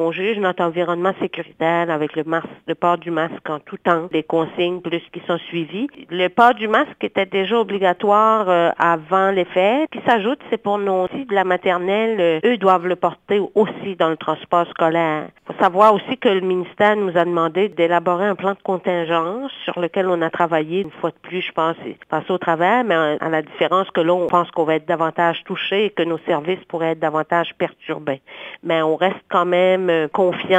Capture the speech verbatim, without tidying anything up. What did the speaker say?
on juge notre environnement sécuritaire avec le masque, le port du masque en tout temps, des consignes plus qui sont suivies. Le port du masque était déjà obligatoire euh, avant les fêtes. Qui s'ajoute, c'est pour nos filles de la maternelle, euh, eux doivent le porter aussi dans le transport scolaire. Il faut savoir aussi que le ministère nous a demandé d'élaborer un plan de contingence sur lequel on a travaillé une fois de plus, je pense, c'est passé au travers, mais à la différence que là, on pense qu'on va être davantage touché et que nos services pourraient être davantage perturbés. Mais on reste quand même euh, confiant